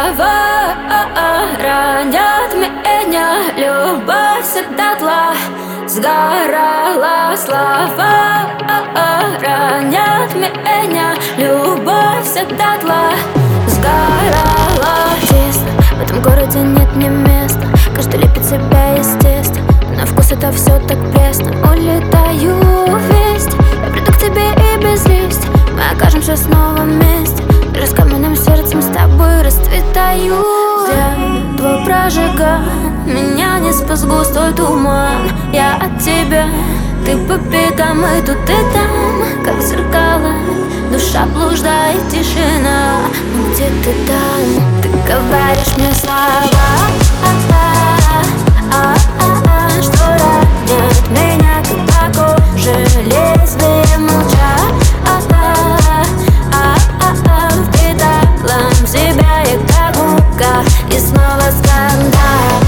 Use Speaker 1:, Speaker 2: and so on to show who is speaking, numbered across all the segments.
Speaker 1: слова ранят меня, любовь всегда тла сгорала. Слова ранят меня, любовь всегда тла сгорала.
Speaker 2: Тесно, в этом городе нет мне места. Каждый лепит себя естественно. На вкус это все так пресно. Улетаю весть, я приду к тебе и без листья. Мы окажемся снова вместе. Даже с каменным сердцем с тобой расцветаю.
Speaker 1: Твой прожиган, меня не спас густой туман. Я от тебя, ты по пикам и тут и там, как зеркало. Душа блуждает, тишина.
Speaker 2: Ну где ты там?
Speaker 1: Ты говоришь мне слова, что ранят меня, как по коже лезвие молча. Впитала в себя я как губка, и снова скандал.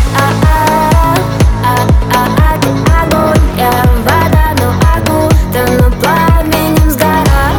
Speaker 1: Ты огонь, я вода, но окутана пламенем сгора.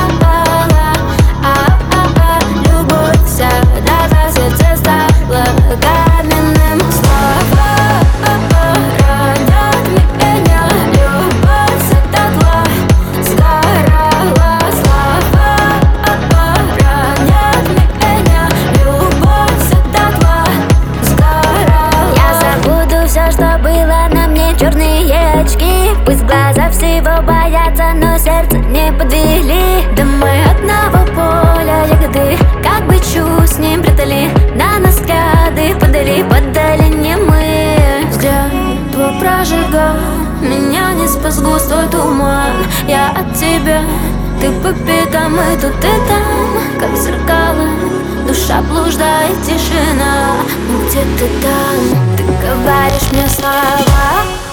Speaker 1: Любовь вся до сердца стала каменным. Слова ранят меня, любовь всегда тла сгорала. Слова ранят меня, любовь всегда тла сгорала.
Speaker 2: Я забуду все, что было на мне, черные очки. Пусть глаза всего боятся, но сердце не подвели. Да мы одного поля ягоды, как бы чу с ним прятали. На нас взгляды подали не мы.
Speaker 1: Взгляд твой прожигал, меня не спас густой туман. Я от тебя, ты по пикам и тут и там, как зеркало. Душа блуждает, тишина.
Speaker 2: Ну где ты там?
Speaker 1: Ты говоришь мне слова,